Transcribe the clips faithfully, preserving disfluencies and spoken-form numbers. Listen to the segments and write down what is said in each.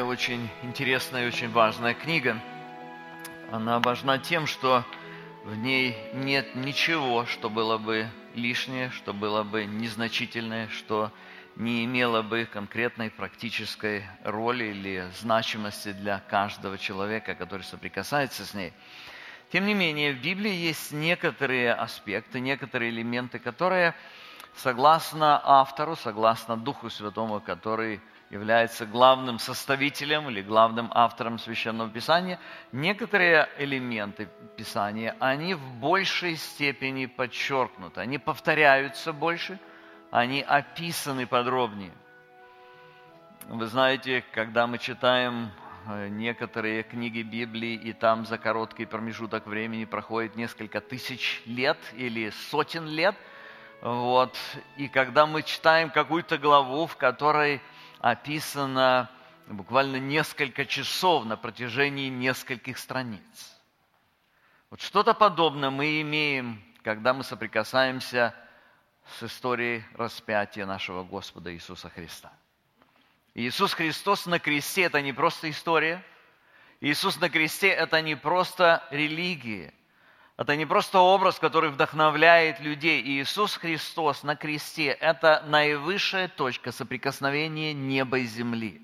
очень интересная и очень важная книга. Она важна тем, что в ней нет ничего, что было бы лишнее, что было бы незначительное, что не имело бы конкретной практической роли или значимости для каждого человека, который соприкасается с ней. Тем не менее, в Библии есть некоторые аспекты, некоторые элементы, которые, согласно автору, согласно Духу Святому, который является главным составителем или главным автором Священного Писания, некоторые элементы Писания, они в большей степени подчеркнуты, они повторяются больше, они описаны подробнее. Вы знаете, когда мы читаем некоторые книги Библии, и там за короткий промежуток времени проходит несколько тысяч лет или сотен лет, вот, и когда мы читаем какую-то главу, в которой описано буквально несколько часов на протяжении нескольких страниц. Вот что-то подобное мы имеем, когда мы соприкасаемся с историей распятия нашего Господа Иисуса Христа. Иисус Христос на кресте – это не просто история. Иисус на кресте – это не просто религия. Это не просто образ, который вдохновляет людей. Иисус Христос на кресте – это наивысшая точка соприкосновения неба и земли.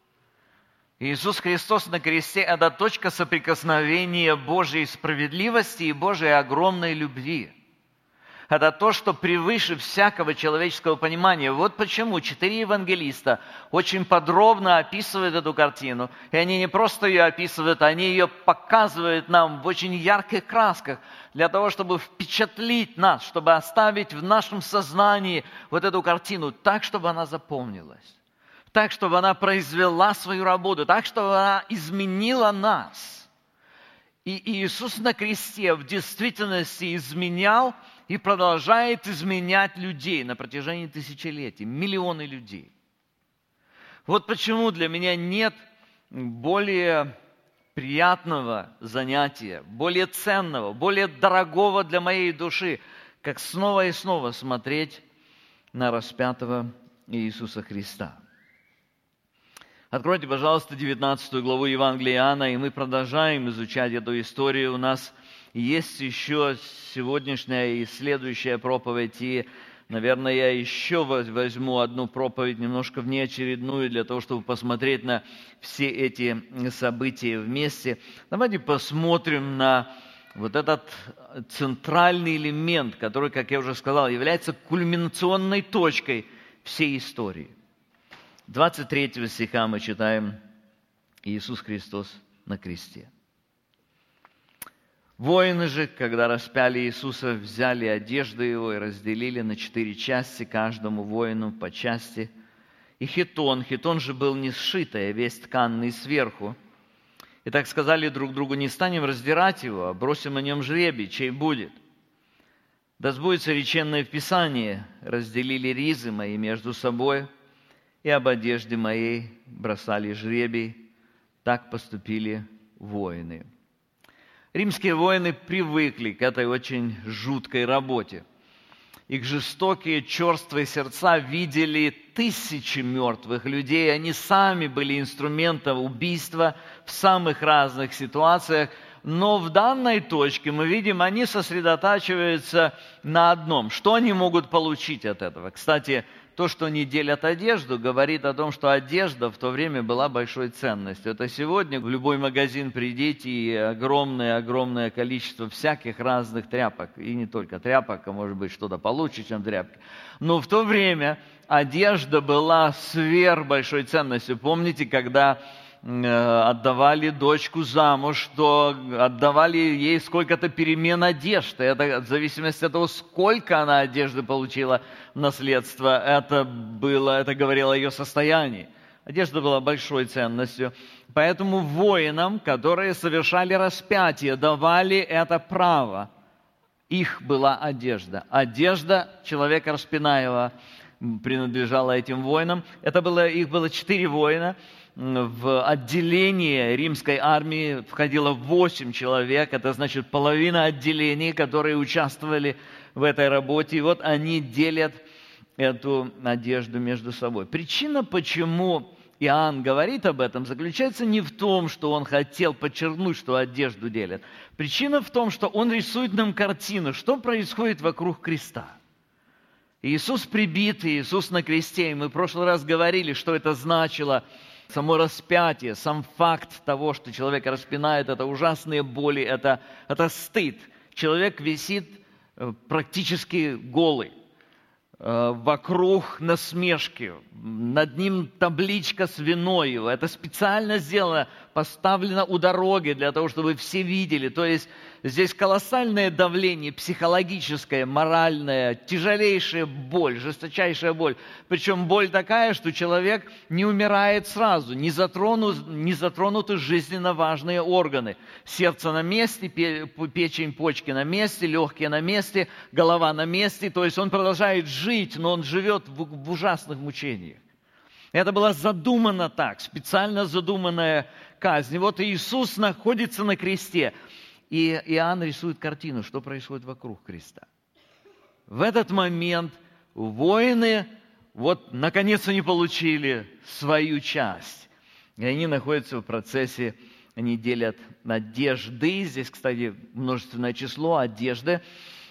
Иисус Христос на кресте – это точка соприкосновения Божьей справедливости и Божьей огромной любви. Это то, что превыше всякого человеческого понимания. Вот почему четыре евангелиста очень подробно описывают эту картину. И они не просто ее описывают, они ее показывают нам в очень ярких красках, для того, чтобы впечатлить нас, чтобы оставить в нашем сознании вот эту картину так, чтобы она запомнилась, так, чтобы она произвела свою работу, так, чтобы она изменила нас. И Иисус на кресте в действительности изменял и продолжает изменять людей на протяжении тысячелетий, миллионы людей. Вот почему для меня нет более приятного занятия, более ценного, более дорогого для моей души, как снова и снова смотреть на распятого Иисуса Христа. Откройте, пожалуйста, девятнадцатую главу Евангелия Иоанна, и мы продолжаем изучать эту историю. У нас есть еще сегодняшняя и следующая проповедь, и, наверное, я еще возьму одну проповедь, немножко внеочередную, для того, чтобы посмотреть на все эти события вместе. Давайте посмотрим на вот этот центральный элемент, который, как я уже сказал, является кульминационной точкой всей истории. двадцать третьего стиха мы читаем: Иисус Христос на кресте. Воины же, когда распяли Иисуса, взяли одежды Его и разделили на четыре части, каждому воину по части. И хитон, хитон же был не сшитый, а весь тканный сверху. И так сказали друг другу: не станем раздирать его, а бросим на нем жребий, чей будет. Да сбудется реченное в Писании: разделили ризы мои между собой, и об одежде моей бросали жребий. Так поступили воины. Римские воины привыкли к этой очень жуткой работе. Их жестокие, черствые сердца видели тысячи мертвых людей. Они сами были инструментом убийства в самых разных ситуациях. Но в данной точке мы видим, они сосредотачиваются на одном. Что они могут получить от этого? Кстати, то, что они делят одежду, говорит о том, что одежда в то время была большой ценностью. Это сегодня в любой магазин придите, и огромное-огромное количество всяких разных тряпок. И не только тряпок, а может быть что-то получше, чем тряпки. Но в то время одежда была сверх большой ценностью. Помните, когда отдавали дочку замуж, то отдавали ей сколько-то перемен одежды. Это в зависимости от того, сколько она одежды получила в наследство, это было, это говорило о ее состоянии. Одежда была большой ценностью. Поэтому воинам, которые совершали распятие, давали это право. Их была одежда. Одежда человека распинаемого принадлежала этим воинам. Это было, их было четыре воина. В отделение римской армии входило восемь человек. Это значит половина отделений, которые участвовали в этой работе. И вот они делят эту одежду между собой. Причина, почему Иоанн говорит об этом, заключается не в том, что он хотел подчеркнуть, что одежду делят. Причина в том, что он рисует нам картину, что происходит вокруг креста. Иисус прибит, Иисус на кресте. И мы в прошлый раз говорили, что это значило само распятие, сам факт того, что человека распинают, это ужасные боли, это, это стыд. Человек висит практически голый. Вокруг насмешки, над ним табличка с виной его. Это специально сделано, поставлено у дороги для того, чтобы все видели. То есть здесь колоссальное давление, психологическое, моральное, тяжелейшая боль, жесточайшая боль. Причем боль такая, что человек не умирает сразу, не затронут, не затронуты жизненно важные органы. Сердце на месте, печень, почки на месте, легкие на месте, голова на месте. То есть он продолжает жить, но он живет в, в ужасных мучениях. Это было задумано так, специально задуманная казнь. И вот Иисус находится на кресте. И Иоанн рисует картину, что происходит вокруг креста. В этот момент воины, вот, наконец они получили свою часть. И они находятся в процессе, они делят одежды. Здесь, кстати, множественное число одежды.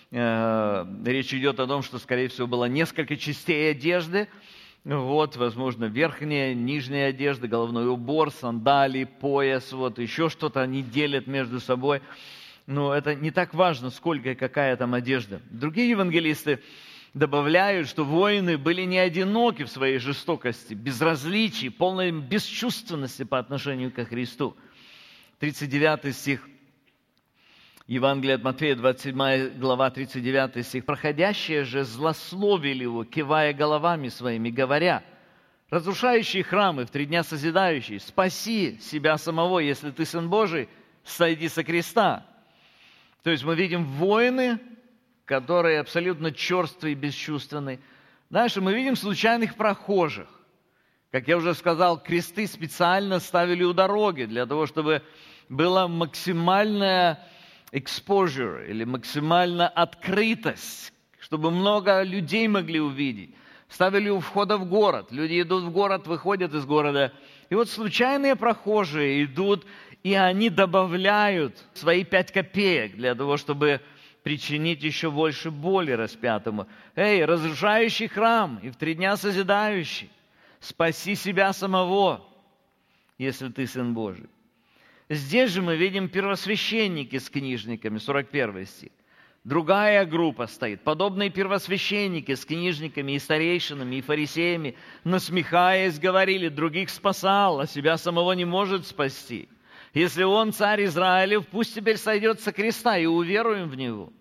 Речь идет о том, что, скорее всего, было несколько частей одежды. Вот, возможно, верхняя, нижняя одежда, головной убор, сандалии, пояс, вот, еще что-то они делят между собой. Но это не так важно, сколько и какая там одежда. Другие евангелисты добавляют, что воины были не одиноки в своей жестокости, безразличии, полной бесчувственности по отношению ко Христу. тридцать девятый стих Евангелие от Матфея, двадцать седьмая глава, тридцать девятый стих. «Проходящие же злословили его, кивая головами своими, говоря: разрушающий храмы в три дня созидающий, спаси себя самого, если ты Сын Божий, сойди со креста». То есть мы видим воины, которые абсолютно черствые и бесчувственные. Дальше мы видим случайных прохожих. Как я уже сказал, кресты специально ставили у дороги для того, чтобы была максимальная exposure или максимальная открытость, чтобы много людей могли увидеть. Ставили у входа в город. Люди идут в город, выходят из города. И вот случайные прохожие идут, и они добавляют свои пять копеек для того, чтобы причинить еще больше боли распятому. Эй, разрушающий храм и в три дня созидающий, спаси себя самого, если ты Сын Божий. Здесь же мы видим первосвященники с книжниками, сорок первый стих. Другая группа стоит, подобные первосвященники с книжниками и старейшинами, и фарисеями, насмехаясь, говорили: других спасал, а себя самого не может спасти. Если он царь Израилев, пусть теперь сойдет со креста, и уверуем в него.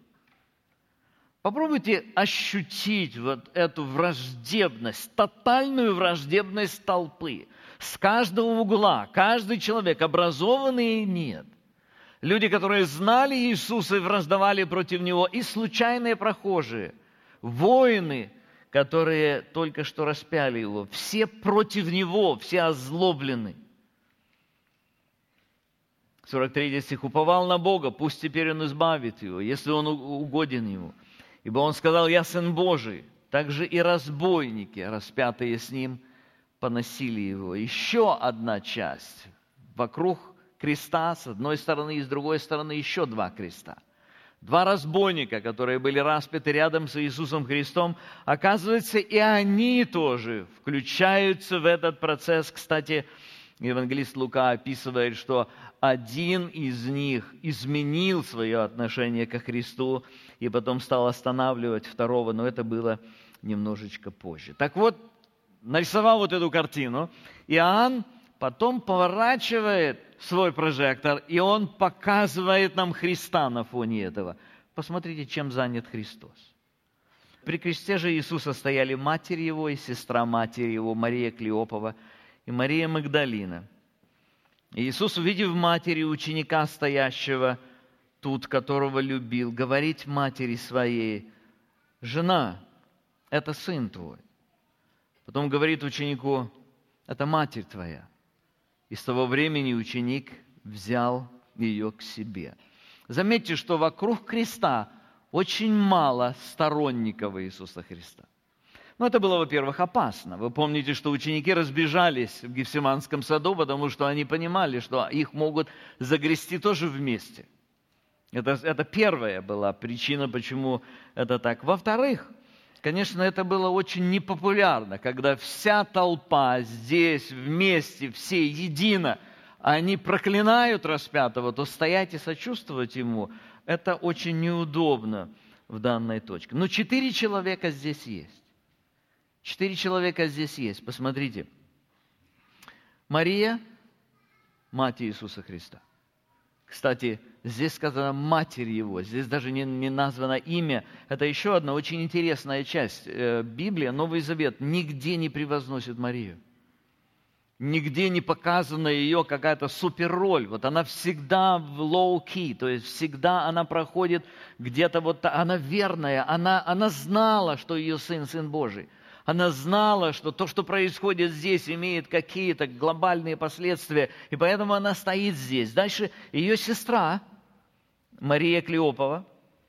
Попробуйте ощутить вот эту враждебность, тотальную враждебность толпы. С каждого угла, каждый человек, образованный и нет. Люди, которые знали Иисуса и враждовали против Него, и случайные прохожие, воины, которые только что распяли Его, все против Него, все озлоблены. сорок третий стих. «Уповал на Бога, пусть теперь Он избавит его, если Он угоден Ему. Ибо Он сказал: я Сын Божий». Также и разбойники, распятые с Ним, поносили Его. Еще одна часть. Вокруг креста, с одной стороны и с другой стороны еще два креста. Два разбойника, которые были распяты рядом с Иисусом Христом, оказывается, и они тоже включаются в этот процесс. Кстати, евангелист Лука описывает, что один из них изменил свое отношение ко Христу и потом стал останавливать второго, но это было немножечко позже. Так вот, нарисовал вот эту картину, Иоанн потом поворачивает свой прожектор, и он показывает нам Христа на фоне этого. Посмотрите, чем занят Христос. При кресте же Иисуса стояли матерь Его и сестра матери Его, Мария Клеопова и Мария Магдалина. И Иисус, увидев матери ученика, стоящего тут, которого любил, говорит матери своей: «Жена, это сын твой». Потом говорит ученику: «Это матерь твоя». И с того времени ученик взял ее к себе. Заметьте, что вокруг креста очень мало сторонников Иисуса Христа. Ну, это было, во-первых, опасно. Вы помните, что ученики разбежались в Гефсиманском саду, потому что они понимали, что их могут загрести тоже вместе. Это, это первая была причина, почему это так. Во-вторых, конечно, это было очень непопулярно, когда вся толпа здесь вместе, все едино, они проклинают распятого, то стоять и сочувствовать ему, это очень неудобно в данной точке. Но четыре человека здесь есть. Четыре человека здесь есть. Посмотрите. Мария, мать Иисуса Христа. Кстати, здесь сказано «матерь его». Здесь даже не, не названо имя. Это еще одна очень интересная часть. Библия, Новый Завет, нигде не превозносит Марию. Нигде не показана ее какая-то суперроль. Вот она всегда в low-key, то есть всегда она проходит где-то вот, она верная, она, она знала, что ее сын, сын Божий. Она знала, что то, что происходит здесь, имеет какие-то глобальные последствия, и поэтому она стоит здесь. Дальше ее сестра, Мария Клеопова.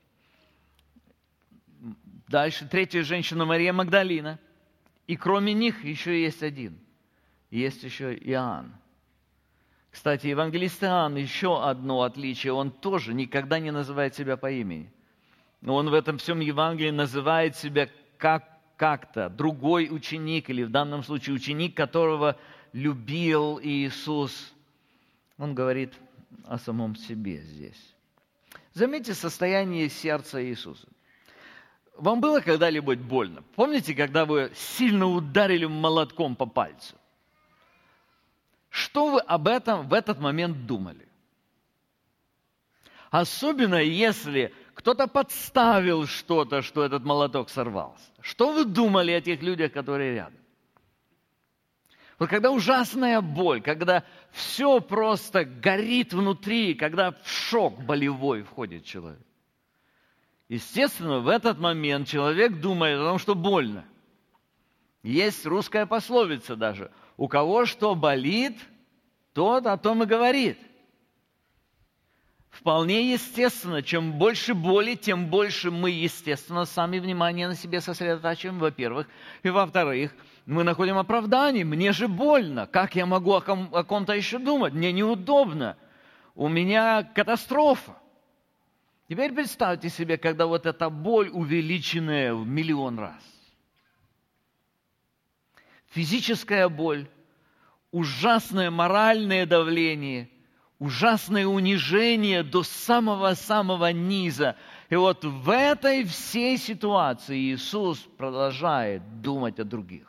Дальше третья женщина, Мария Магдалина. И кроме них еще есть один. Есть еще Иоанн. Кстати, евангелист Иоанн, еще одно отличие, он тоже никогда не называет себя по имени. Но он в этом всем Евангелии называет себя как как-то другой ученик, или в данном случае ученик, которого любил Иисус. Он говорит о самом себе здесь. Заметьте состояние сердца Иисуса. Вам было когда-либо больно? Помните, когда вы сильно ударили молотком по пальцу? Что вы об этом в этот момент думали? Особенно если кто-то подставил что-то, что этот молоток сорвался. Что вы думали о тех людях, которые рядом? Вот когда ужасная боль, когда все просто горит внутри, когда в шок болевой входит человек. Естественно, в этот момент человек думает о том, что больно. Есть русская пословица даже. У кого что болит, тот о том и говорит. Вполне естественно, чем больше боли, тем больше мы, естественно, сами внимание на себе сосредотачиваем, во-первых. И во-вторых, мы находим оправдание. Мне же больно. Как я могу о, ком- о ком-то еще думать? Мне неудобно. У меня катастрофа. Теперь представьте себе, когда вот эта боль увеличенная в миллион раз. Физическая боль, ужасное моральное давление, ужасное унижение до самого-самого низа. И вот в этой всей ситуации Иисус продолжает думать о других.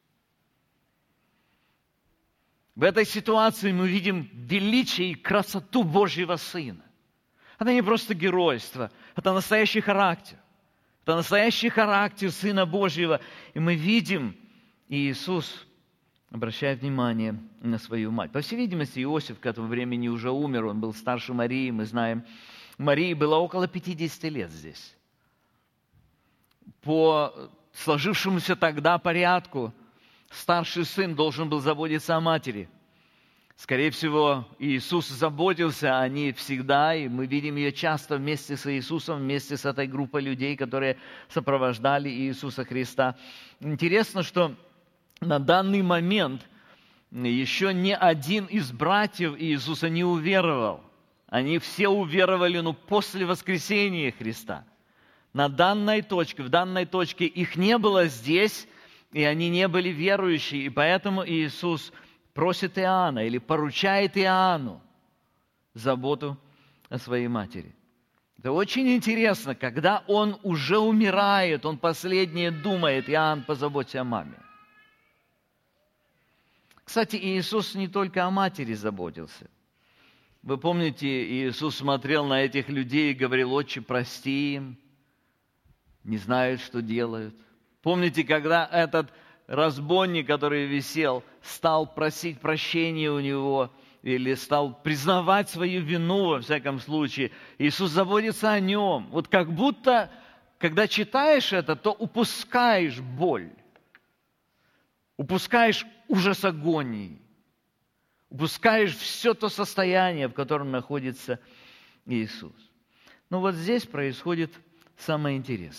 В этой ситуации мы видим величие и красоту Божьего Сына. Это не просто геройство, это настоящий характер. Это настоящий характер Сына Божьего. И мы видим, и Иисус обращает внимание на свою мать. По всей видимости, Иосиф к этому времени уже умер, он был старше Марии, мы знаем. Марии было около пятидесяти лет здесь. По сложившемуся тогда порядку, старший сын должен был заботиться о матери. Скорее всего, Иисус заботился о ней всегда, и мы видим ее часто вместе с Иисусом, вместе с этой группой людей, которые сопровождали Иисуса Христа. Интересно, что на данный момент еще ни один из братьев Иисуса не уверовал. Они все уверовали, но после воскресения Христа. На данной точке, в данной точке их не было здесь, и они не были верующие, и поэтому Иисус просит Иоанна или поручает Иоанну заботу о своей матери. Это очень интересно, когда он уже умирает, он последнее думает: Иоанн, позаботься о маме. Кстати, Иисус не только о матери заботился. Вы помните, Иисус смотрел на этих людей и говорил: «Отче, прости им, не знают, что делают». Помните, когда этот разбойник, который висел, стал просить прощения у него, или стал признавать свою вину, во всяком случае, Иисус заботится о нем. Вот как будто, когда читаешь это, то упускаешь боль, упускаешь ужас агонии, упускаешь все то состояние, в котором находится Иисус. Но вот здесь происходит самое интересное.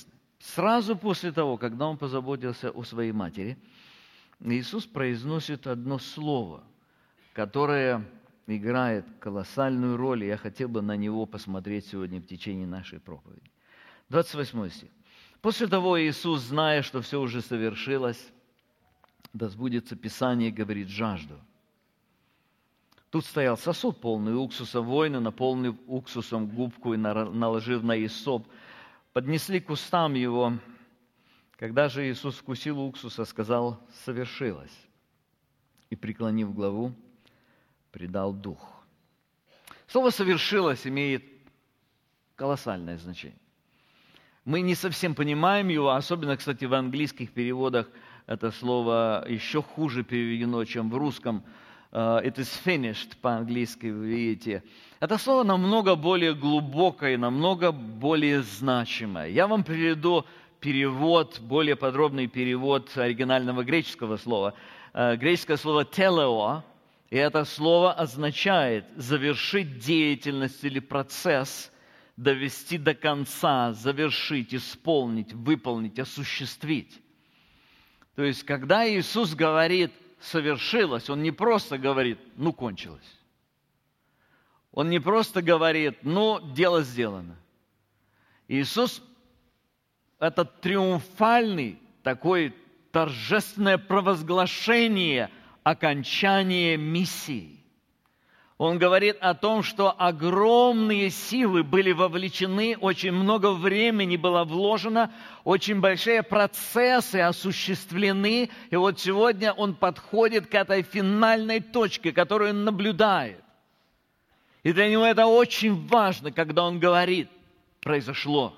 Сразу после того, когда Он позаботился о своей матери, Иисус произносит одно слово, которое играет колоссальную роль, и я хотел бы на него посмотреть сегодня в течение нашей проповеди. двадцать восьмой стих. «После того Иисус, зная, что все уже совершилось, да сбудется Писание, говорит, жажду. Тут стоял сосуд, полный уксуса, воины, наполнив уксусом губку и наложив на иссоп, поднесли к устам его. Когда же Иисус вкусил уксуса, сказал, совершилось, и, преклонив главу, предал дух». Слово «совершилось» имеет колоссальное значение. Мы не совсем понимаем его, особенно, кстати, в английских переводах это слово еще хуже переведено, чем в русском. It is finished по-английски, вы видите. Это слово намного более глубокое, намного более значимое. Я вам приведу перевод, более подробный перевод оригинального греческого слова. Греческое слово «телео», и это слово означает завершить деятельность или процесс, довести до конца, завершить, исполнить, выполнить, осуществить. То есть, когда Иисус говорит «совершилось», Он не просто говорит «ну, кончилось». Он не просто говорит «ну, дело сделано». Иисус – это триумфальный, такой торжественное провозглашение окончания миссии. Он говорит о том, что огромные силы были вовлечены, очень много времени было вложено, очень большие процессы осуществлены, и вот сегодня он подходит к этой финальной точке, которую он наблюдает. И для него это очень важно, когда он говорит «произошло».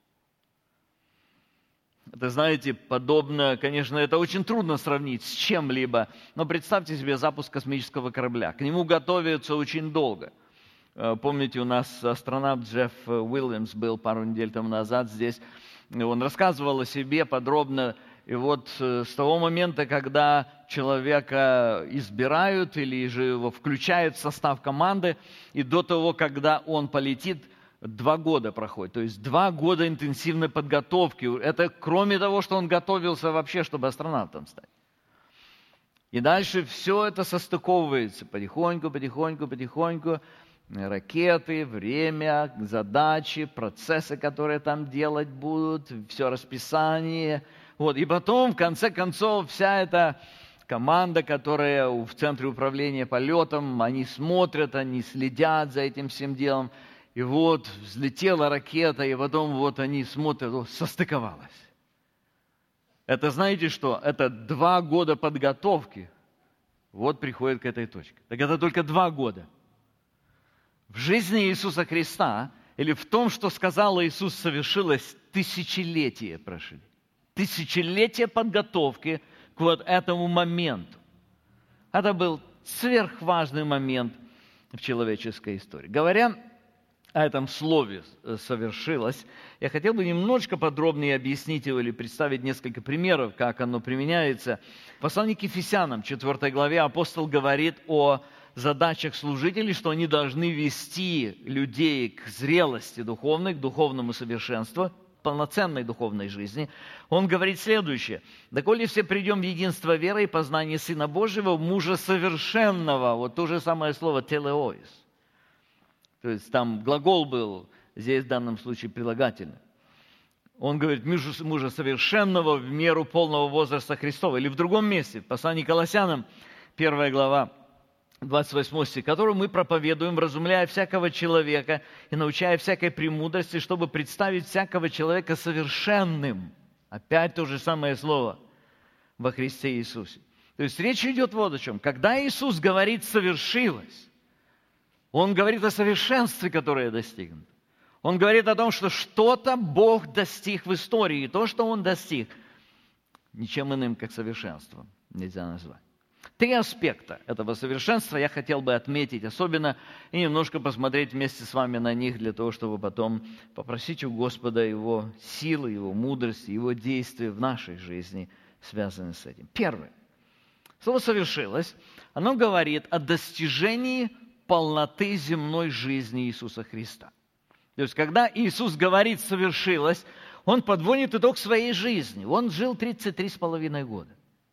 Это, знаете, подобно, конечно, это очень трудно сравнить с чем-либо, но представьте себе запуск космического корабля. К нему готовятся очень долго. Помните, у нас астронавт Джефф Уильямс был пару недель тому назад здесь. Он рассказывал о себе подробно. И вот с того момента, когда человека избирают или же его включают в состав команды, и до того, когда он полетит, Два года проходит, то есть два года интенсивной подготовки. Это кроме того, что он готовился вообще, чтобы астронавтом стать. И дальше все это состыковывается потихоньку, потихоньку, потихоньку. Ракеты, время, задачи, процессы, которые там делать будут, все расписание. Вот. И потом, в конце концов, вся эта команда, которая в центре управления полетом, они смотрят, они следят за этим всем делом. И вот взлетела ракета, и потом вот они смотрят, о, состыковалась. Это знаете что? Это два года подготовки. Вот приходит к этой точке. Так это только два года. В жизни Иисуса Христа, или в том, что сказал Иисус, совершилось тысячелетия прошли. Тысячелетия подготовки к вот этому моменту. Это был сверхважный момент в человеческой истории. Говоря о этом слове «совершилось», я хотел бы немножко подробнее объяснить его или представить несколько примеров, как оно применяется. В послании к Ефесянам, четвёртой главе, апостол говорит о задачах служителей, что они должны вести людей к зрелости духовной, к духовному совершенству, полноценной духовной жизни. Он говорит следующее. «Доколе все придем в единство веры и познание Сына Божьего, мужа совершенного». Вот то же самое слово «телеоис». То есть там глагол был, здесь в данном случае прилагательный. Он говорит, мужа совершенного в меру полного возраста Христова. Или в другом месте, в послании к Колоссянам, первая глава, двадцать восьмой стих, которую мы проповедуем, вразумляя всякого человека и научая всякой премудрости, чтобы представить всякого человека совершенным. Опять то же самое слово во Христе Иисусе. То есть речь идет вот о чем. Когда Иисус говорит «совершилось», Он говорит о совершенстве, которое достигнуто. Он говорит о том, что что-то Бог достиг в истории. И то, что Он достиг, ничем иным, как совершенством, нельзя назвать. Три аспекта этого совершенства я хотел бы отметить особенно и немножко посмотреть вместе с вами на них для того, чтобы потом попросить у Господа Его силы, Его мудрости, Его действия в нашей жизни, связанные с этим. Первое. Слово «совершилось», оно говорит о достижении полноты земной жизни Иисуса Христа. То есть, когда Иисус говорит «совершилось», он подводит итог своей жизни. Он жил тридцать три с половиной года.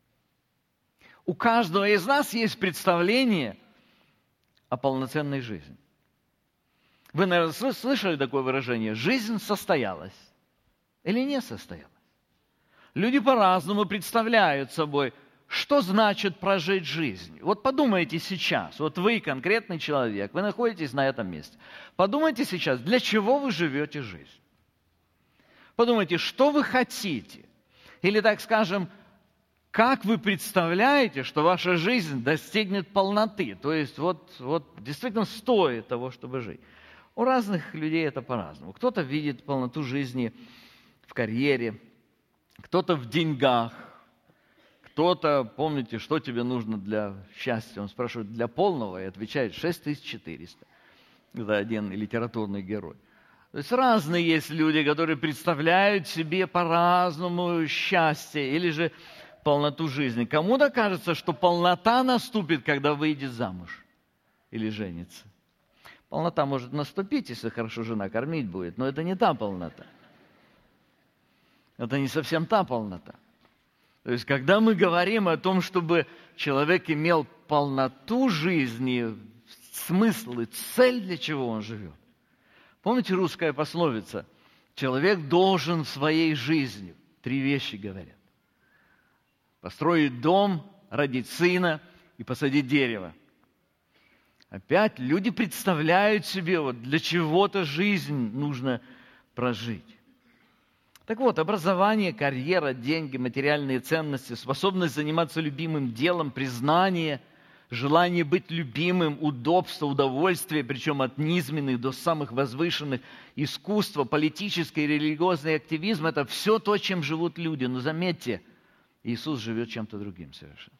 У каждого из нас есть представление о полноценной жизни. Вы, наверное, слышали такое выражение: жизнь состоялась или не состоялась. Люди по-разному представляют собой, что значит прожить жизнь. Вот подумайте сейчас, вот вы конкретный человек, вы находитесь на этом месте. Подумайте сейчас, для чего вы живете жизнь. Подумайте, что вы хотите. Или, так скажем, как вы представляете, что ваша жизнь достигнет полноты. То есть вот, вот действительно стоит того, чтобы жить. У разных людей это по-разному. Кто-то видит полноту жизни в карьере, кто-то в деньгах, кто-то, помните, что тебе нужно для счастья? Он спрашивает, для полного, и отвечает шесть тысяч четыреста. Это один литературный герой. То есть разные есть люди, которые представляют себе по-разному счастье или же полноту жизни. Кому-то кажется, что полнота наступит, когда выйдет замуж или женится. Полнота может наступить, если хорошо жена кормить будет, но это не та полнота. Это не совсем та полнота. То есть, когда мы говорим о том, чтобы человек имел полноту жизни, смысл и цель, для чего он живет. Помните русская пословица? Человек должен в своей жизни, три вещи говорят. Построить дом, родить сына и посадить дерево. Опять люди представляют себе, вот для чего-то жизнь нужно прожить. Так вот, образование, карьера, деньги, материальные ценности, способность заниматься любимым делом, признание, желание быть любимым, удобство, удовольствие, причем от низменных до самых возвышенных, искусство, политический и религиозный активизм – это все то, чем живут люди. Но заметьте, Иисус живет чем-то другим совершенно.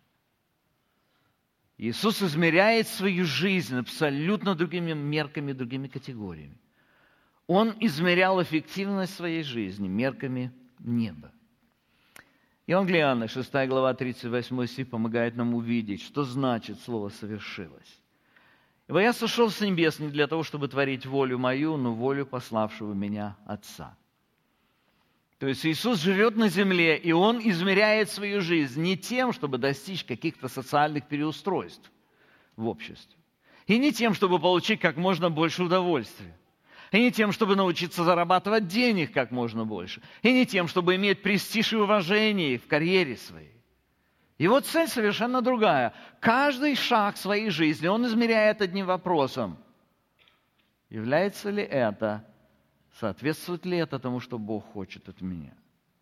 Иисус измеряет свою жизнь абсолютно другими мерками, другими категориями. Он измерял эффективность своей жизни мерками неба. Евангелие Иоанна, шестая глава, тридцать восьмой стих, помогает нам увидеть, что значит слово «совершилось». «Ибо я сошел с небес не для того, чтобы творить волю мою, но волю пославшего меня Отца». То есть Иисус живет на земле, и Он измеряет свою жизнь не тем, чтобы достичь каких-то социальных переустройств в обществе, и не тем, чтобы получить как можно больше удовольствия, и не тем, чтобы научиться зарабатывать денег как можно больше, и не тем, чтобы иметь престиж и уважение в карьере своей. Его цель совершенно другая. Каждый шаг своей жизни он измеряет одним вопросом. Является ли это, соответствует ли это тому, что Бог хочет от меня?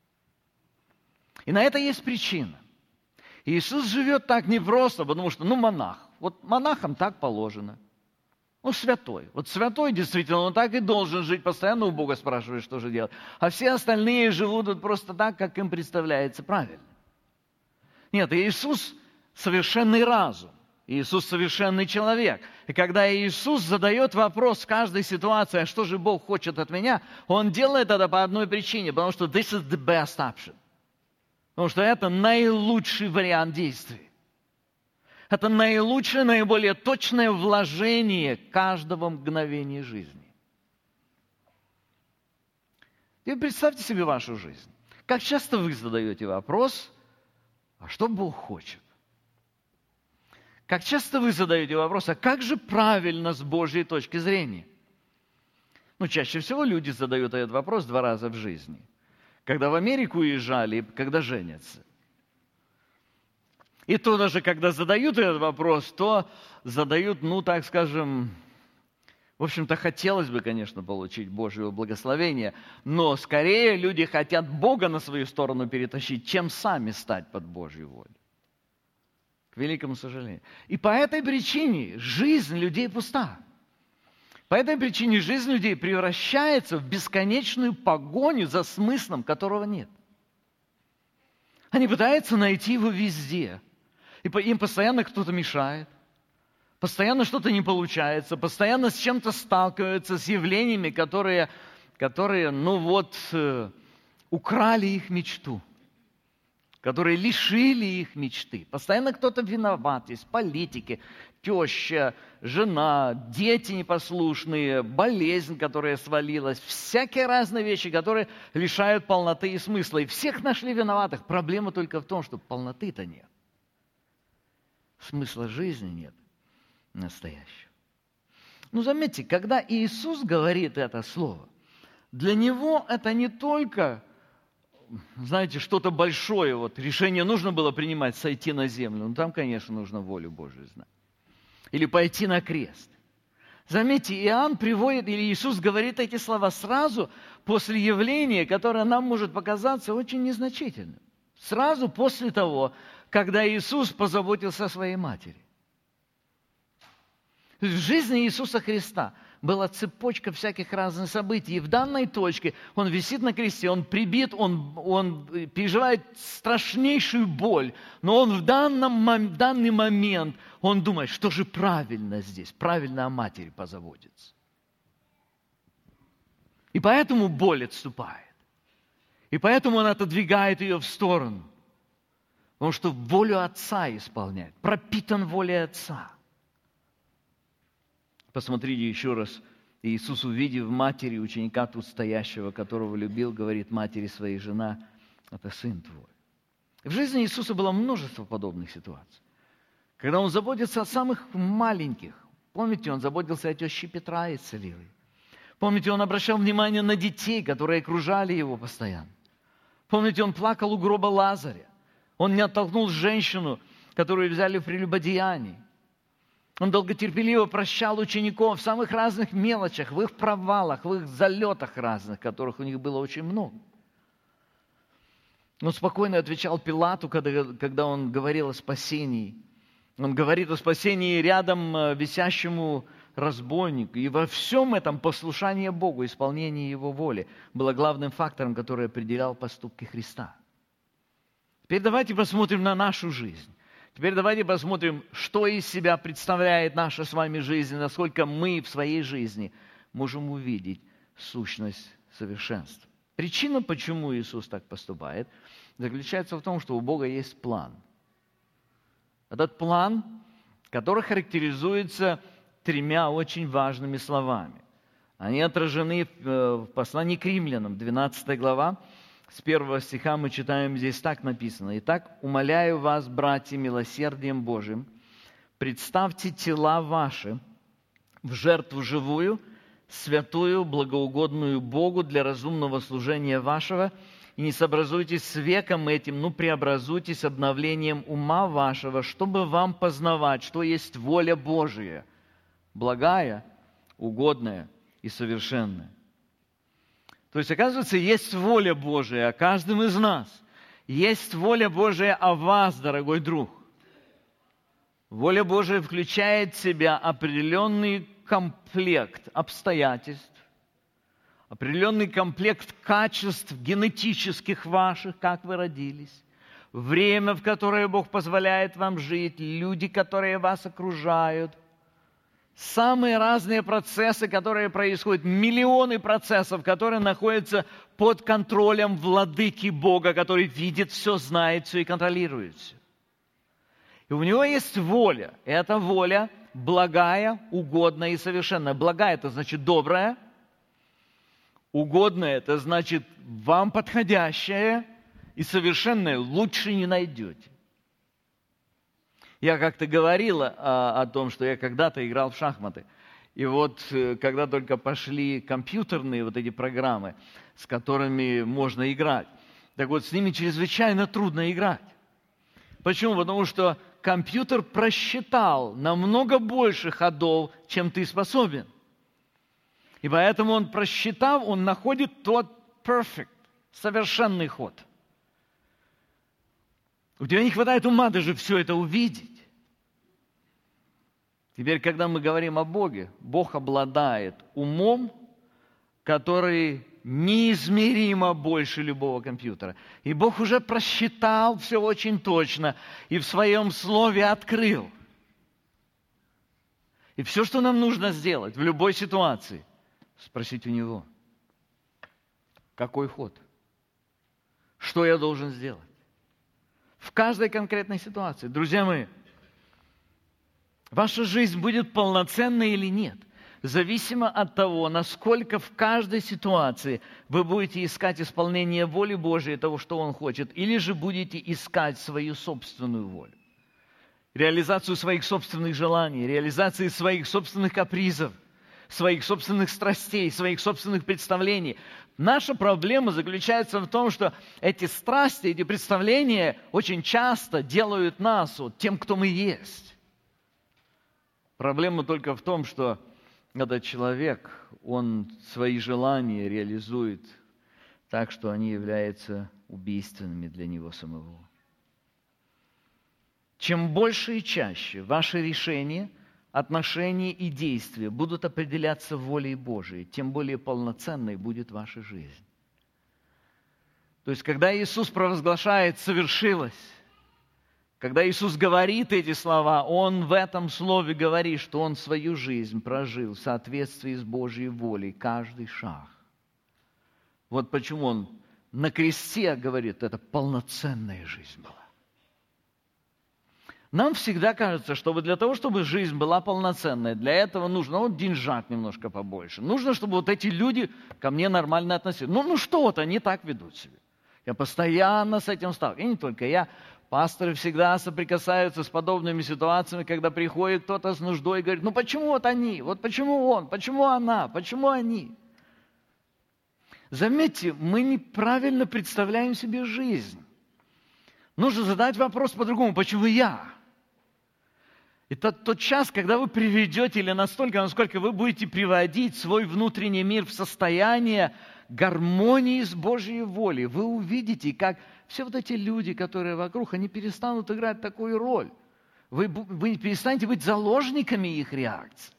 И на это есть причина. Иисус живет так не просто, потому что, ну, монах. Вот монахам так положено. Ну, святой. Вот святой действительно, он так и должен жить, постоянно у Бога спрашивает, что же делать. А все остальные живут вот просто так, как им представляется правильно. Нет, Иисус совершенный разум. Иисус совершенный человек. И когда Иисус задает вопрос в каждой ситуации, а что же Бог хочет от меня, Он делает это по одной причине, потому что this is the best option. Потому что это наилучший вариант действий. Это наилучшее, наиболее точное вложение каждого мгновения жизни. Теперь представьте себе вашу жизнь. Как часто вы задаете вопрос, а что Бог хочет? Как часто вы задаете вопрос, а как же правильно с Божьей точки зрения? Ну, чаще всего люди задают этот вопрос два раза в жизни. Когда в Америку уезжали и когда женятся. И то даже, когда задают этот вопрос, то задают, ну, так скажем, в общем-то, хотелось бы, конечно, получить Божьего благословения, но скорее люди хотят Бога на свою сторону перетащить, чем сами стать под Божью волю. К великому сожалению. И по этой причине жизнь людей пуста. По этой причине жизнь людей превращается в бесконечную погоню за смыслом, которого нет. Они пытаются найти его везде. И им постоянно кто-то мешает, постоянно что-то не получается, постоянно с чем-то сталкиваются, с явлениями, которые, которые ну вот, украли их мечту, которые лишили их мечты. Постоянно кто-то виноват есть, политики, теща, жена, дети непослушные, болезнь, которая свалилась, всякие разные вещи, которые лишают полноты и смысла. И всех нашли виноватых. Проблема только в том, что полноты-то нет. Смысла жизни нет настоящего. Ну, заметьте, когда Иисус говорит это слово, для Него это не только, знаете, что-то большое, вот решение нужно было принимать, сойти на землю. Ну, там, конечно, нужно волю Божию знать. Или пойти на крест. Заметьте, Иоанн приводит, или Иисус говорит эти слова сразу после явления, которое нам может показаться очень незначительным. Сразу после того, когда Иисус позаботился о своей матери. В жизни Иисуса Христа была цепочка всяких разных событий. И в данной точке он висит на кресте, он прибит, он, он переживает страшнейшую боль. Но он в, данном, в данный момент, он думает, что же правильно здесь, правильно о матери позаботиться. И поэтому боль отступает. И поэтому он отодвигает ее в сторону. Потому что волю Отца исполняет, пропитан волей Отца. Посмотрите еще раз. Иисус, увидев матери ученика тут стоящего, которого любил, говорит матери своей: жена, это сын твой. В жизни Иисуса было множество подобных ситуаций. Когда Он заботится о самых маленьких. Помните, Он заботился о теще Петра и исцелил ее. Помните, Он обращал внимание на детей, которые окружали Его постоянно. Помните, Он плакал у гроба Лазаря. Он не оттолкнул женщину, которую взяли в прелюбодеянии. Он долготерпеливо прощал учеников в самых разных мелочах, в их провалах, в их залетах разных, которых у них было очень много. Он спокойно отвечал Пилату, когда, когда он говорил о спасении. Он говорит о спасении рядом висящему разбойнику. И во всем этом послушание Богу, исполнение Его воли было главным фактором, который определял поступки Христа. Теперь давайте посмотрим на нашу жизнь. Теперь давайте посмотрим, что из себя представляет наша с вами жизнь, насколько мы в своей жизни можем увидеть сущность совершенства. Причина, почему Иисус так поступает, заключается в том, что у Бога есть план. Этот план, который характеризуется тремя очень важными словами. Они отражены в послании к Римлянам, двенадцатая глава. С первого стиха мы читаем, здесь так написано: «Итак, умоляю вас, братья, милосердием Божиим, представьте тела ваши в жертву живую, святую, благоугодную Богу для разумного служения вашего, и не сообразуйтесь с веком этим, но преобразуйтесь обновлением ума вашего, чтобы вам познавать, что есть воля Божия, благая, угодная и совершенная». То есть, оказывается, есть воля Божия о каждом из нас. Есть воля Божия о вас, дорогой друг. Воля Божия включает в себя определенный комплект обстоятельств, определенный комплект качеств генетических ваших, как вы родились, время, в которое Бог позволяет вам жить, люди, которые вас окружают, самые разные процессы, которые происходят, миллионы процессов, которые находятся под контролем владыки Бога, который видит все, знает все и контролирует все. И у него есть воля. Эта воля благая, угодная и совершенная. Благая – это значит добрая. Угодная – это значит вам подходящая. И совершенная лучше не найдете. Я как-то говорил о, о том, что я когда-то играл в шахматы. И вот, когда только пошли компьютерные вот эти программы, с которыми можно играть, так вот, с ними чрезвычайно трудно играть. Почему? Потому что компьютер просчитал намного больше ходов, чем ты способен. И поэтому он, просчитав, он находит тот perfect, совершенный ход. У тебя не хватает ума даже все это увидеть. Теперь, когда мы говорим о Боге, Бог обладает умом, который неизмеримо больше любого компьютера. И Бог уже просчитал все очень точно и в Своем Слове открыл. И все, что нам нужно сделать в любой ситуации, спросить у Него, какой ход? Что я должен сделать? в каждой конкретной ситуации. Друзья мои, ваша жизнь будет полноценной или нет, зависимо от того, насколько в каждой ситуации вы будете искать исполнение воли Божией, того, что Он хочет, или же будете искать свою собственную волю, реализацию своих собственных желаний, реализацию своих собственных капризов, своих собственных страстей, своих собственных представлений. Наша проблема заключается в том, что эти страсти, эти представления очень часто делают нас вот тем, кто мы есть. Проблема только в том, что этот человек, он свои желания реализует так, что они являются убийственными для него самого. Чем больше и чаще ваши решения, отношения и действия будут определяться волей Божией, тем более полноценной будет ваша жизнь. То есть, когда Иисус провозглашает «совершилось», когда Иисус говорит эти слова, Он в этом слове говорит, что Он свою жизнь прожил в соответствии с Божьей волей, каждый шаг. Вот почему Он на кресте говорит, это полноценная жизнь была. Нам всегда кажется, что для того, чтобы жизнь была полноценной, для этого нужно вот деньжат немножко побольше. Нужно, чтобы вот эти люди ко мне нормально относились. Ну, ну что вот они так ведут себя. Я постоянно с этим сталкиваюсь. И не только я. Пасторы всегда соприкасаются с подобными ситуациями, когда приходит кто-то с нуждой и говорит, ну почему вот они, вот почему он, почему она, почему они? Заметьте, мы неправильно представляем себе жизнь. Нужно задать вопрос по-другому, почему я? Это тот час, когда вы приведете, или настолько, насколько вы будете приводить свой внутренний мир в состояние гармонии с Божьей волей, вы увидите, как все вот эти люди, которые вокруг, они перестанут играть такую роль. Вы, вы перестанете быть заложниками их реакций.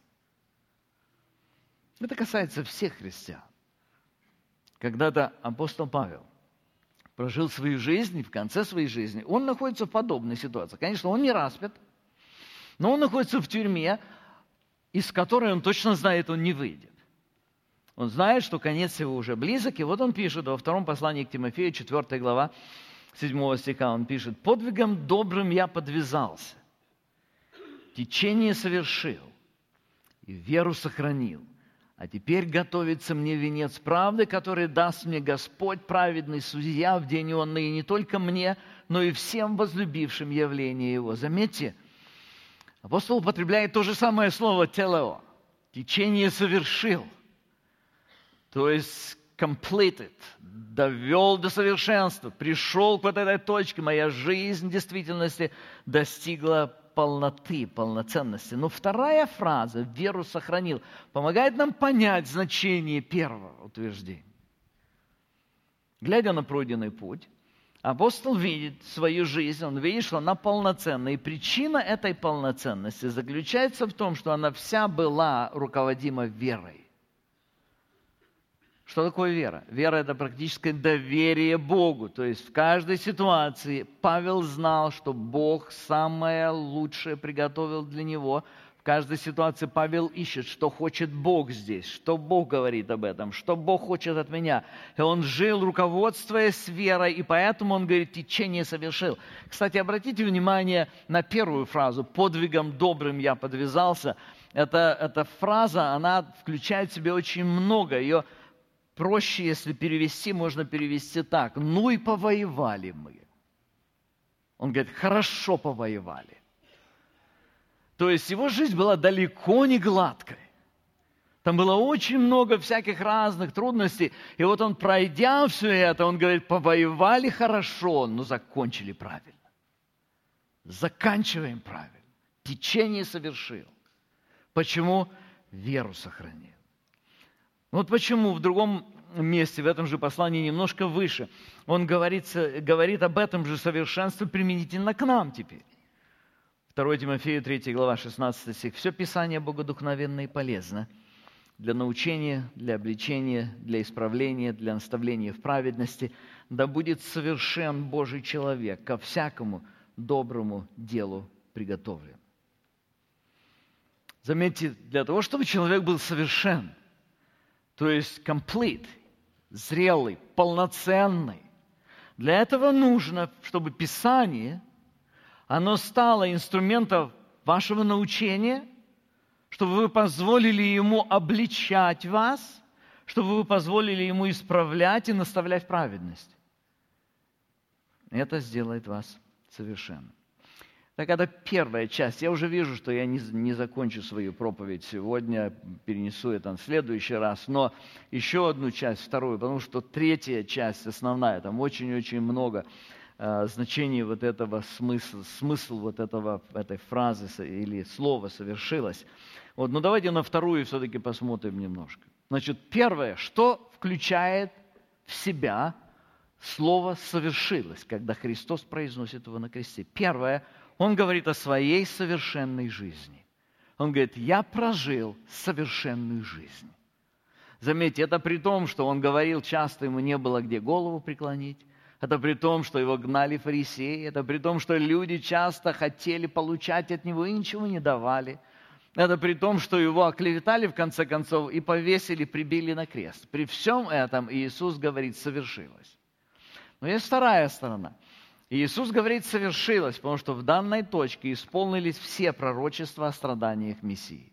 Это касается всех христиан. Когда-то апостол Павел прожил свою жизнь, и в конце своей жизни он находится в подобной ситуации. Конечно, он не распят, но он находится в тюрьме, из которой он точно знает, он не выйдет. Он знает, что конец его уже близок, и вот он пишет во втором послании к Тимофею, четвёртая глава, седьмого стиха, он пишет, «Подвигом добрым я подвязался, течение совершил, и веру сохранил, а теперь готовится мне венец правды, который даст мне Господь, праведный судья, в день онный, и не только мне, но и всем возлюбившим явление Его». Заметьте, апостол употребляет то же самое слово «телео», течение совершил. То есть completed, довел до совершенства, пришел к вот этой точке, моя жизнь в действительности достигла полноты, полноценности. Но вторая фраза «веру сохранил» помогает нам понять значение первого утверждения. Глядя на пройденный путь, апостол видит свою жизнь, он видит, что она полноценна. И причина этой полноценности заключается в том, что она вся была руководима верой. Что такое вера? Вера – это практическое доверие Богу. То есть в каждой ситуации Павел знал, что Бог самое лучшее приготовил для него. В каждой ситуации Павел ищет, что хочет Бог здесь, что Бог говорит об этом, что Бог хочет от меня. И он жил, руководствуясь верой, и поэтому он говорит, течение совершил. Кстати, обратите внимание на первую фразу «подвигом добрым я подвязался». Это, эта фраза, она включает в себя очень много. Ее проще, если перевести, можно перевести так. Ну и повоевали мы. Он говорит, хорошо повоевали. То есть его жизнь была далеко не гладкой. Там было очень много всяких разных трудностей. И вот он, пройдя все это, он говорит, повоевали хорошо, но закончили правильно. Заканчиваем правильно. Течение совершил. Почему? Веру сохранил. Вот почему в другом месте, в этом же послании, немножко выше, он говорит, говорит об этом же совершенстве применительно к нам теперь. второе Тимофею, третья глава, шестнадцатый стих. «Все Писание богодухновенно и полезно для научения, для обличения, для исправления, для наставления в праведности, да будет совершен Божий человек, ко всякому доброму делу приготовлен». Заметьте, для того, чтобы человек был совершен, то есть complete, зрелый, полноценный, Для этого нужно, чтобы Писание, оно стало инструментом вашего научения, чтобы вы позволили ему обличать вас, чтобы вы позволили ему исправлять и наставлять в праведность. Это сделает вас совершенным. Так, это первая часть. Я уже вижу, что я не, не закончу свою проповедь сегодня, перенесу это на следующий раз, но еще одну часть, вторую, потому что третья часть основная, там очень-очень много э, значений вот этого смысла, смысл вот этого, этой фразы или слова «совершилось». Вот, но давайте на вторую все-таки посмотрим немножко. Значит, первое, что включает в себя слово «совершилось», когда Христос произносит его на кресте. Первое, Он говорит о своей совершенной жизни. Он говорит, я прожил совершенную жизнь. Заметьте, это при том, что Он говорил часто, ему не было где голову преклонить. Это при том, что его гнали фарисеи. Это при том, что люди часто хотели получать от Него и ничего не давали. Это при том, что Его оклеветали в конце концов и повесили, прибили на крест. При всем этом Иисус говорит, совершилось. Но есть вторая сторона. Иисус говорит, совершилось, потому что в данной точке исполнились все пророчества о страданиях Мессии.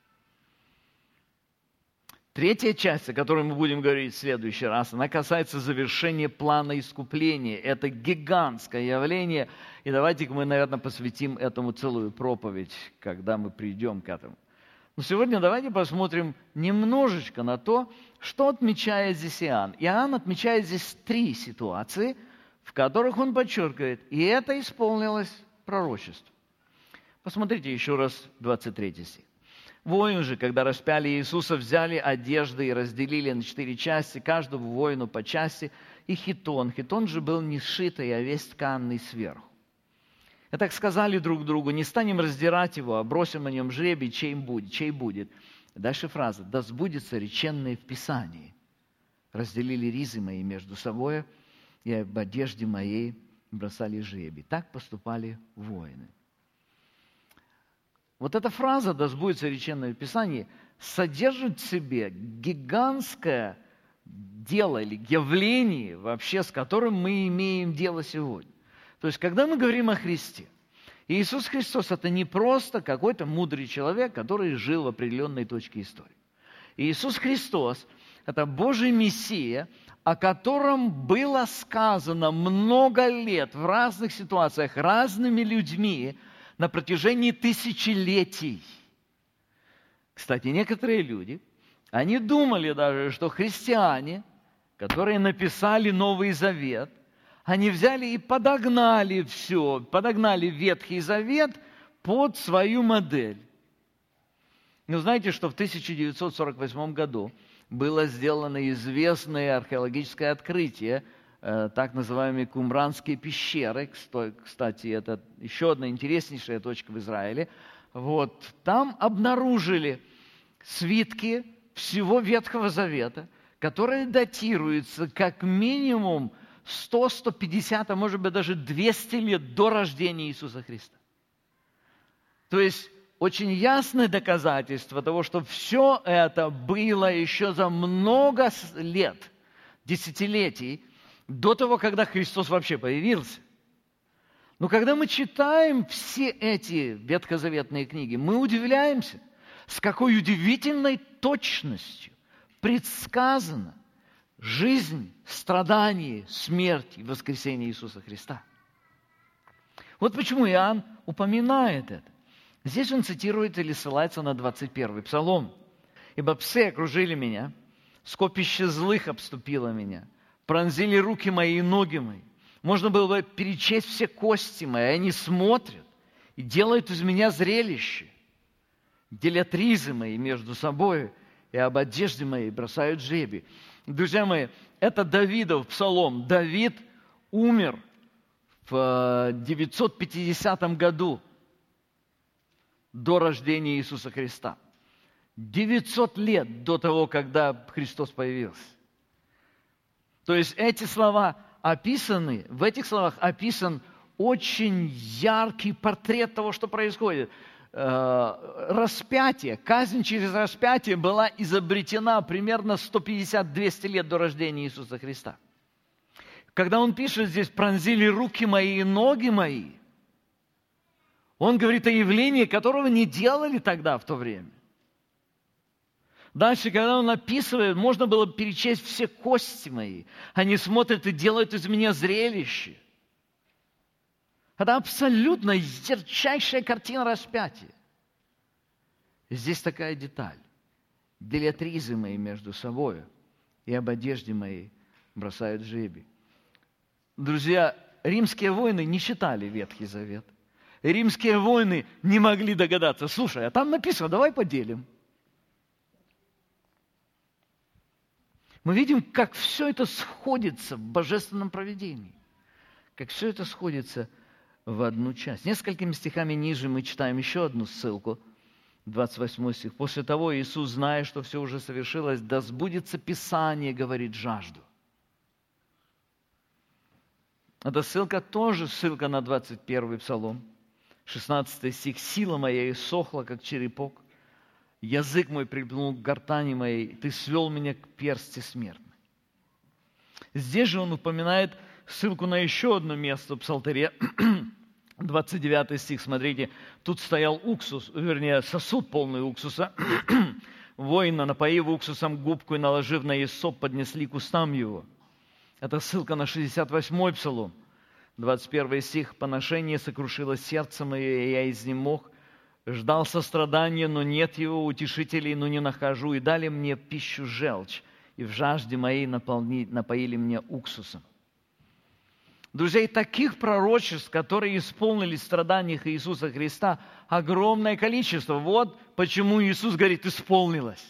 Третья часть, о которой мы будем говорить в следующий раз, она касается завершения плана искупления. Это гигантское явление. И давайте мы, наверное, посвятим этому целую проповедь, когда мы придем к этому. Но сегодня давайте посмотрим немножечко на то, что отмечает здесь Иоанн. Иоанн отмечает здесь три ситуации, в которых он подчеркивает, и это исполнилось пророчество. Посмотрите еще раз двадцать третий стих. Воин же, когда распяли Иисуса, взяли одежды и разделили на четыре части, каждому воину по части, и хитон. Хитон же был не сшитый, а весь тканный сверху. И так сказали друг другу, не станем раздирать его, а бросим на нем жребий, чей будет. Чей будет. Дальше фраза, да сбудется реченное в Писании. Разделили ризы мои между собой, и об одежде моей бросали жребий. Так поступали воины. Вот эта фраза «да сбудется реченное в Писании» содержит в себе гигантское дело или явление, вообще, с которым мы имеем дело сегодня. То есть, когда мы говорим о Христе, Иисус Христос – это не просто какой-то мудрый человек, который жил в определенной точке истории. Иисус Христос – это Божий Мессия, о котором было сказано много лет в разных ситуациях, разными людьми на протяжении тысячелетий. Кстати, некоторые люди, они думали даже, что христиане, которые написали Новый Завет, они взяли и подогнали все, подогнали Ветхий Завет под свою модель. Но знаете, что в тысяча девятьсот сорок восьмом году было сделано известное археологическое открытие, э, так называемые Кумранские пещеры. Кстати, это еще одна интереснейшая точка в Израиле. Вот, там обнаружили свитки всего Ветхого Завета, которые датируются как минимум сто - сто пятьдесят, а может быть даже двести лет до рождения Иисуса Христа. То есть очень ясное доказательство того, что все это было еще за много лет, десятилетий, до того, когда Христос вообще появился. Но когда мы читаем все эти ветхозаветные книги, мы удивляемся, с какой удивительной точностью предсказана жизнь, страдания, смерть и воскресение Иисуса Христа. Вот почему Иоанн упоминает это. Здесь он цитирует или ссылается на двадцать первый Псалом. «Ибо псы окружили меня, скопище злых обступило меня, пронзили руки мои и ноги мои. Можно было бы перечесть все кости мои, они смотрят и делают из меня зрелище. Делят ризы мои между собой, и об одежде моей бросают жребий». Друзья мои, это Давидов псалом. Давид умер в девятьсот пятидесятом году до рождения Иисуса Христа. девятьсот лет до того, когда Христос появился. То есть эти слова описаны, в этих словах описан очень яркий портрет того, что происходит. Распятие, казнь через распятие была изобретена примерно сто пятьдесят - двести лет до рождения Иисуса Христа. Когда он пишет здесь «пронзили руки мои и ноги мои», он говорит о явлении, которого не делали тогда, в то время. Дальше, когда он описывает, можно было перечесть все кости мои. Они смотрят и делают из меня зрелище. Это абсолютно ярчайшая картина распятия. Здесь такая деталь. Делят ризы мои между собой, и об одежде моей бросают жребий. Друзья, римские воины не читали Ветхий Завет. Римские воины не могли догадаться. Слушай, а там написано, давай поделим. Мы видим, как все это сходится в божественном провидении. Как все это сходится в одну часть. Несколькими стихами ниже мы читаем еще одну ссылку. двадцать восьмой стих. «После того Иисус, зная, что все уже совершилось, да сбудется Писание, говорит, жажду». Эта ссылка тоже ссылка на двадцать первый Псалом. шестнадцатый стих. «Сила моя иссохла, как черепок. Язык мой прильнул к гортани моей. Ты свел меня к персти смертной». Здесь же он упоминает ссылку на еще одно место в Псалтыре. двадцать девятый стих, смотрите. «Тут стоял уксус, вернее, сосуд полный уксуса. Воина, напоив уксусом губку и наложив на иссоп, поднесли к устам его». Это ссылка на шестьдесят восьмой Псалом. двадцать первый стих. «Поношение сокрушило сердце мое, и я изнемог. Ждал сострадания, но нет его, утешителей, но не нахожу. И дали мне пищу желчь, и в жажде моей наполни, напоили меня уксусом». Друзья, и таких пророчеств, которые исполнились в страданиях Иисуса Христа, огромное количество. Вот почему Иисус говорит, исполнилось.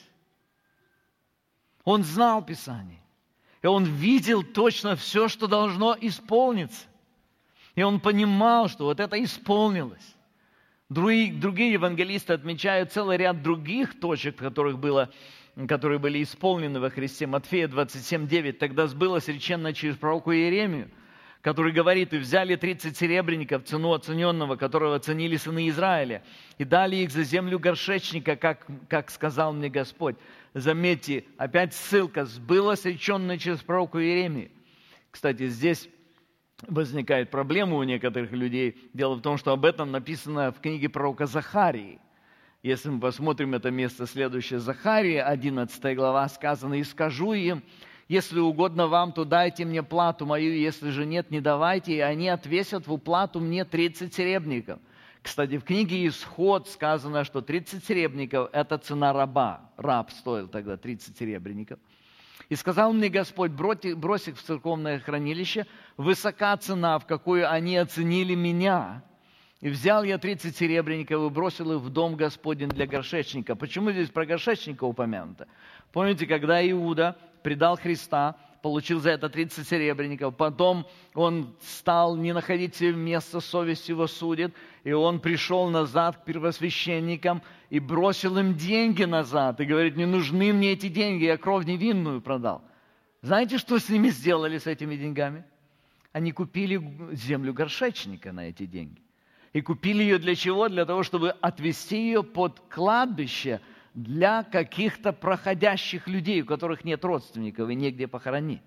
Он знал Писание. И он видел точно все, что должно исполниться. И он понимал, что вот это исполнилось. Другие, другие евангелисты отмечают целый ряд других точек, которых было, которые были исполнены во Христе. Матфея двадцать семь девять. «Тогда сбылось реченное через пророка Иеремию, который говорит, и взяли тридцать серебряников, цену оцененного, которого оценили сыны Израиля, и дали их за землю горшечника, как, как сказал мне Господь». Заметьте, опять ссылка, сбылось реченное через пророка Иеремию. Кстати, здесь возникает проблема у некоторых людей. Дело в том, что об этом написано в книге пророка Захарии. Если мы посмотрим это место следующее, Захария, одиннадцатая глава, сказано, «И скажу им, если угодно вам, то дайте мне плату мою, если же нет, не давайте, и они отвесят в уплату мне тридцать серебряников». Кстати, в книге «Исход» сказано, что тридцать серебряников – это цена раба. Раб стоил тогда тридцать серебряников. «И сказал мне Господь, брось их в церковное хранилище, высока цена, в какую они оценили меня. И взял я тридцать серебряников и бросил их в дом Господень для горшечника». Почему здесь про горшечника упомянуто? Помните, когда Иуда предал Христа, получил за это тридцать серебряников, потом он стал не находить себе места, совесть его судит, и он пришел назад к первосвященникам и бросил им деньги назад, и говорит, не нужны мне эти деньги, я кровь невинную продал. Знаете, что с ними сделали, с этими деньгами? Они купили землю горшечника на эти деньги. И купили ее для чего? Для того, чтобы отвезти ее под кладбище для каких-то проходящих людей, у которых нет родственников и негде похоронить.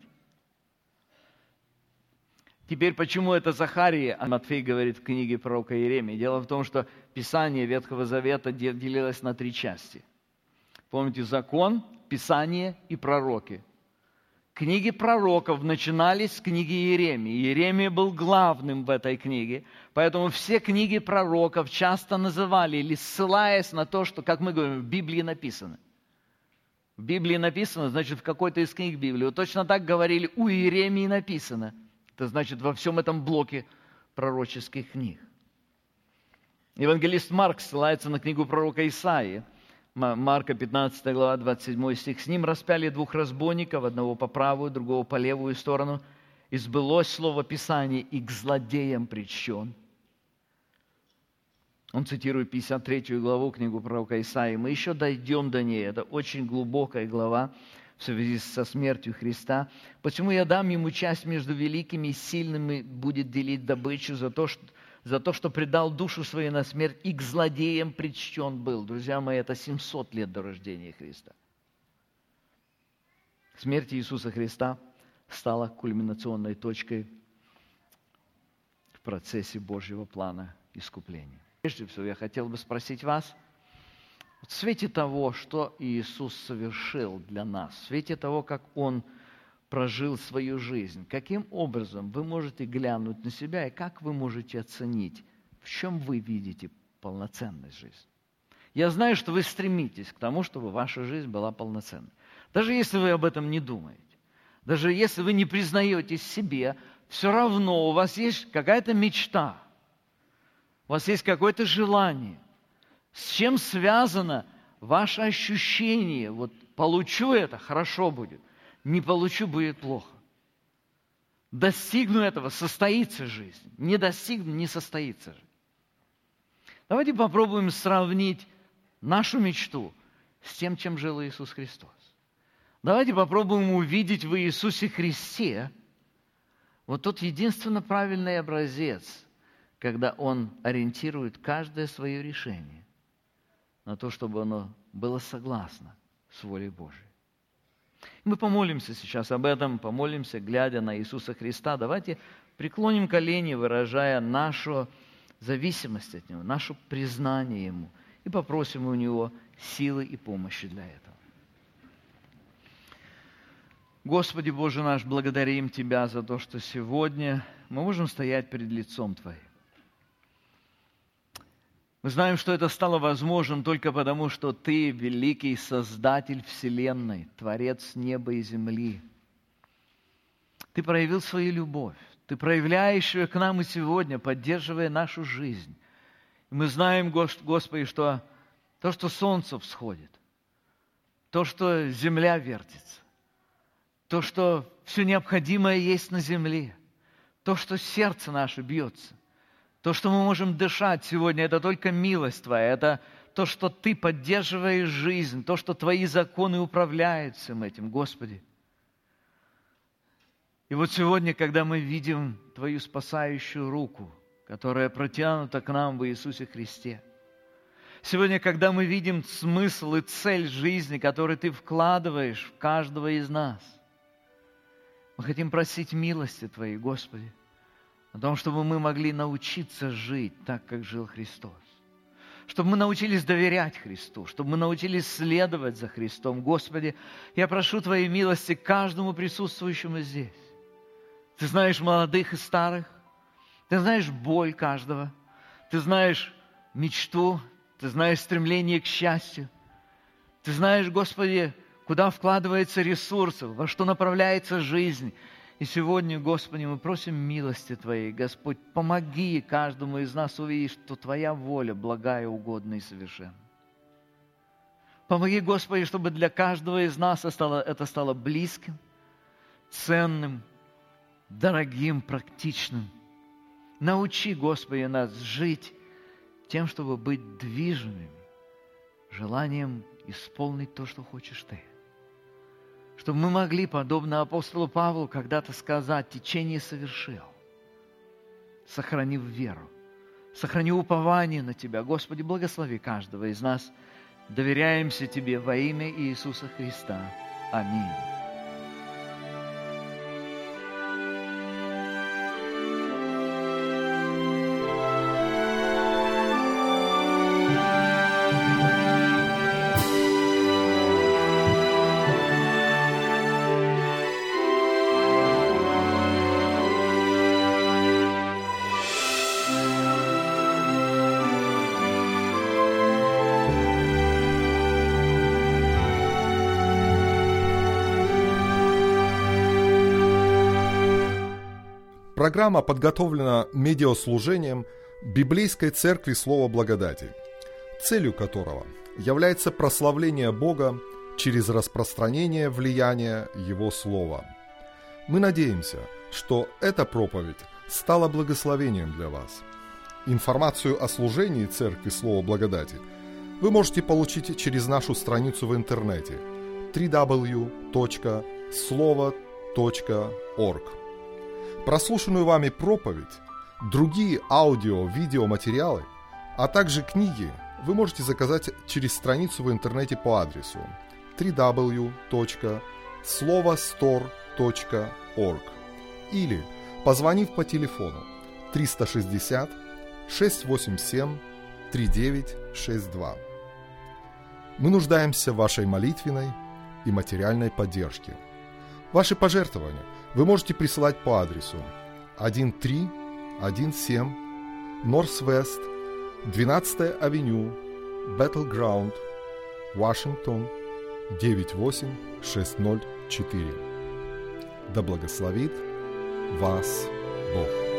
Теперь, почему это Захария, а Матфей говорит в книге пророка Иеремии? Дело в том, что Писание Ветхого Завета делилось на три части. Помните, закон, Писание и пророки. Книги пророков начинались с книги Иеремии. Иеремия был главным в этой книге, поэтому все книги пророков часто называли, или ссылаясь на то, что, как мы говорим, в Библии написано. В Библии написано, значит, в какой-то из книг Библии. Вот точно так говорили, у Иеремии написано. Это значит, во всем этом блоке пророческих книг. Евангелист Марк ссылается на книгу пророка Исаии. Марка пятнадцатая глава, двадцать седьмой стих. «С ним распяли двух разбойников, одного по правую, другого по левую сторону. И сбылось слово Писания, и к злодеям причтен». Он цитирует пятьдесят третью главу, книгу пророка Исаии. Мы еще дойдем до ней. Это очень глубокая глава в связи со смертью Христа. «Почему я дам ему часть между великими и сильными, будет делить добычу за то, что... за то, что предал душу свою на смерть, и к злодеям причтен был». Друзья мои, это семьсот лет до рождения Христа. Смерть Иисуса Христа стало кульминационной точкой в процессе Божьего плана искупления. Прежде всего, я хотел бы спросить вас, в свете того, что Иисус совершил для нас, в свете того, как Он прожил свою жизнь, каким образом вы можете глянуть на себя и как вы можете оценить, в чем вы видите полноценность жизни? Я знаю, что вы стремитесь к тому, чтобы ваша жизнь была полноценной. Даже если вы об этом не думаете, даже если вы не признаете себе, все равно у вас есть какая-то мечта, у вас есть какое-то желание. С чем связано ваше ощущение? Вот получу это, хорошо будет. Не получу, будет плохо. Достигну этого, состоится жизнь. Не достигну, не состоится жизнь. Давайте попробуем сравнить нашу мечту с тем, чем жил Иисус Христос. Давайте попробуем увидеть в Иисусе Христе вот тот единственно правильный образец, когда Он ориентирует каждое свое решение на то, чтобы оно было согласно с волей Божией. Мы помолимся сейчас об этом, помолимся, глядя на Иисуса Христа. Давайте преклоним колени, выражая нашу зависимость от Него, наше признание Ему, и попросим у Него силы и помощи для этого. Господи Боже наш, благодарим Тебя за то, что сегодня мы можем стоять перед лицом Твоим. Мы знаем, что это стало возможным только потому, что Ты, великий Создатель Вселенной, Творец неба и земли. Ты проявил свою любовь. Ты проявляешь ее к нам и сегодня, поддерживая нашу жизнь. И мы знаем, Господи, что то, что солнце всходит, то, что земля вертится, то, что все необходимое есть на земле, то, что сердце наше бьется, то, что мы можем дышать сегодня, это только милость Твоя, это то, что Ты поддерживаешь жизнь, то, что Твои законы управляют всем этим, Господи. И вот сегодня, когда мы видим Твою спасающую руку, которая протянута к нам в Иисусе Христе, сегодня, когда мы видим смысл и цель жизни, который Ты вкладываешь в каждого из нас, мы хотим просить милости Твоей, Господи, о том, чтобы мы могли научиться жить так, как жил Христос. Чтобы мы научились доверять Христу, чтобы мы научились следовать за Христом. Господи, я прошу Твоей милости каждому присутствующему здесь. Ты знаешь молодых и старых, Ты знаешь боль каждого, Ты знаешь мечту, Ты знаешь стремление к счастью. Ты знаешь, Господи, куда вкладывается ресурсы, во что направляется жизнь. И сегодня, Господи, мы просим милости Твоей. Господь, помоги каждому из нас увидеть, что Твоя воля благая, угодна и совершенна. Помоги, Господи, чтобы для каждого из нас это стало, это стало близким, ценным, дорогим, практичным. Научи, Господи, нас жить тем, чтобы быть движимыми, желанием исполнить то, что хочешь Ты. Чтобы мы могли, подобно апостолу Павлу, когда-то сказать: течение совершил, сохранив веру, сохранив упование на Тебя. Господи, благослови каждого из нас. Доверяемся Тебе во имя Иисуса Христа. Аминь. Программа подготовлена медиаслужением Библейской Церкви Слова Благодати, целью которого является прославление Бога через распространение влияния Его Слова. Мы надеемся, что эта проповедь стала благословением для вас. Информацию о служении Церкви Слова Благодати вы можете получить через нашу страницу в интернете дабл ю дабл ю дабл ю точка слово точка орг. Прослушанную вами проповедь, другие аудио-видеоматериалы, а также книги вы можете заказать через страницу в интернете по адресу дабл ю дабл ю дабл ю точка слово стор точка орг или позвонив по телефону триста шестьдесят шестьсот восемьдесят семь тридцать девять шестьдесят два. Мы нуждаемся в вашей молитвенной и материальной поддержке. Ваши пожертвования вы можете присылать по адресу тысяча триста семь Норс-Вест, двенадцатая авеню, Battleground, Вашингтон, девять восемь шесть ноль четыре. Да благословит вас Бог.